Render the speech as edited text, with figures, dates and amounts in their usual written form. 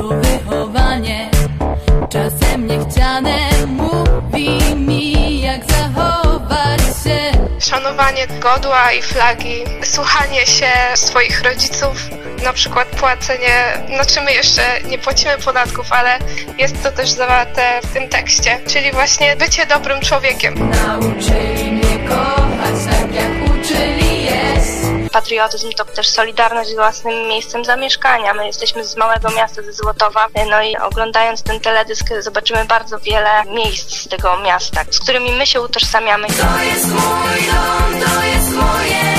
wychowanie, czasem niechciane, mówi mi, jak zachować się. Szanowanie godła i flagi, słuchanie się swoich rodziców, na przykład płacenie, znaczy my jeszcze nie płacimy podatków, ale jest to też zawarte w tym tekście, czyli właśnie bycie dobrym człowiekiem. Nauczyli mnie kochać tak, jak uczyli jest. Patriotyzm to też solidarność z własnym miejscem zamieszkania. My jesteśmy z małego miasta, ze Złotowa, no i oglądając ten teledysk zobaczymy bardzo wiele miejsc z tego miasta, z którymi my się utożsamiamy. To jest mój dom, to jest moje